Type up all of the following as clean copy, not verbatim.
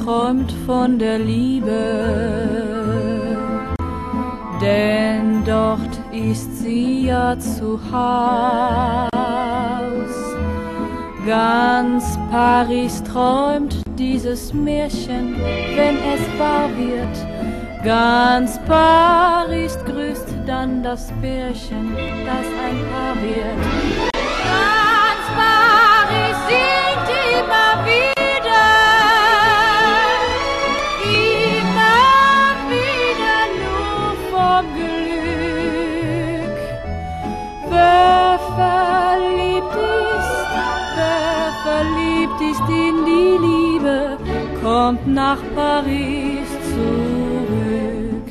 träumt von der Liebe, denn dort ist sie ja zu Haus. Ganz Paris träumt dieses Märchen, wenn es wahr wird. Ganz Paris grüßt dann das Pärchen, das ein Paar wird. Ganz Paris singt immer wieder nur vor Glück. Wer verliebt ist in die Liebe, kommt nach Paris zurück.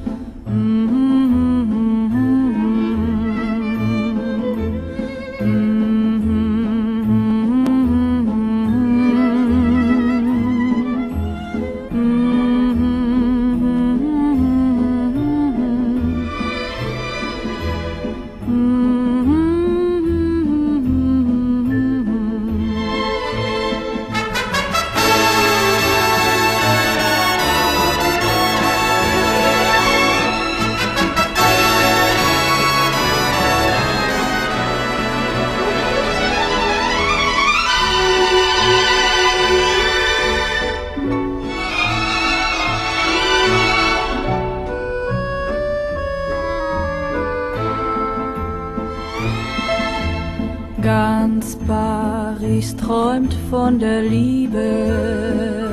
Ganz Paris träumt von der Liebe,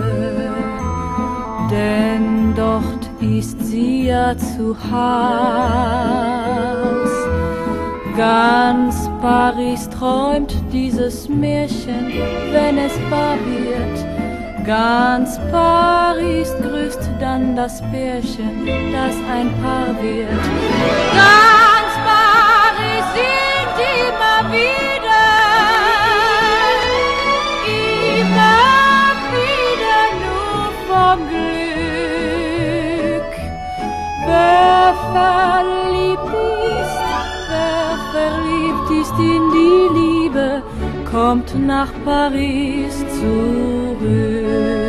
denn dort ist sie ja zu Haus. Ganz Paris träumt dieses Märchen, wenn es wahr wird. Ganz Paris grüßt dann das Pärchen, das ein Paar wird. Ganz Paris singt immer wieder nur vor Glück. Wer verliebt ist in die Liebe, kommt nach Paris zurück.